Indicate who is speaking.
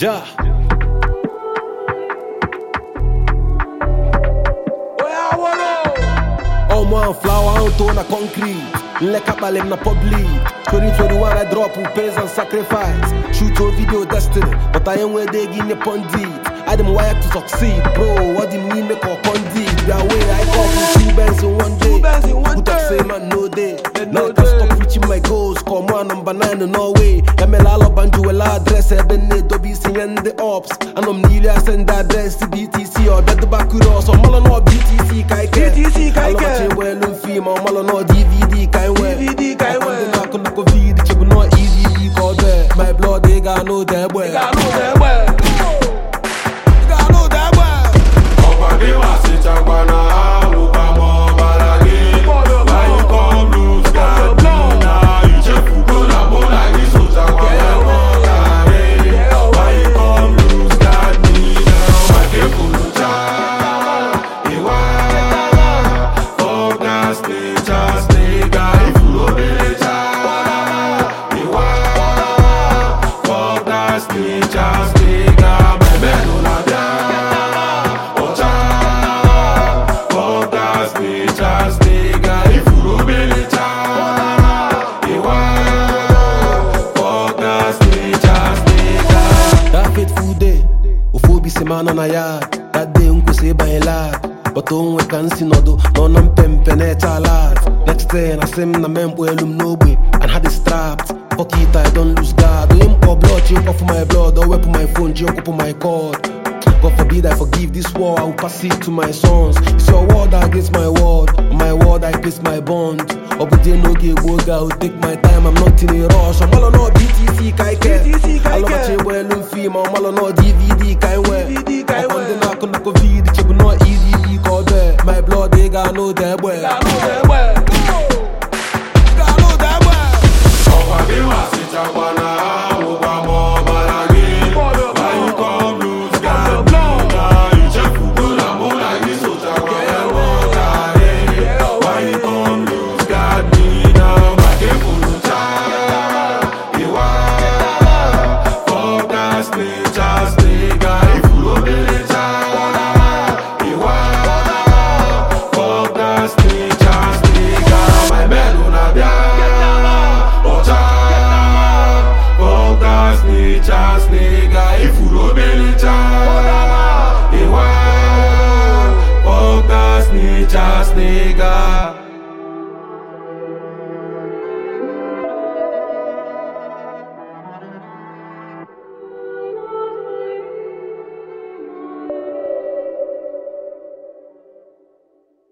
Speaker 1: Ja. All man flower out on a concrete. Like a balem na public. 2021 I drop who pays and sacrifice. Shoot your video destiny, but I ain't where they give me pundit. I dem wire to succeed, bro. What do you mean make a pundit? That way I come with 2 bands in one day. Who talk say man no day. Now I can stop reaching my goals. Come on number 9 in Norway. Yamela la banjo la address. Eben ne dobi singing the ops. And I'm nearly I send that address to BTC or bet the back with us. So malo no BTC kai ke. I love you well in film. Malo no DVD kai we. I come to COVID. Check no easy call there. My blood they got no there boy. Man on a yard, that day unko say by a lad. But on we can see no do, no nam pempenet a lad. Next day I say na membo elum no way, and had it strapped. Fuck it, I don't lose guard. Do him pour blood, choke off my blood, or weapon my phone, choke up on my cord. God forbid I forgive this war, I will pass it to my sons. It's your word against my word, on my word I place my bond. Obude no give work, I will take my time, I'm not in a rush. I'm all on BTC kai ke. I love my chain well in film, I'm all on DVD kai we. I'm on the knock on the COVID, check no easy call there. My blood they got no there boy. Got no there boy.
Speaker 2: Just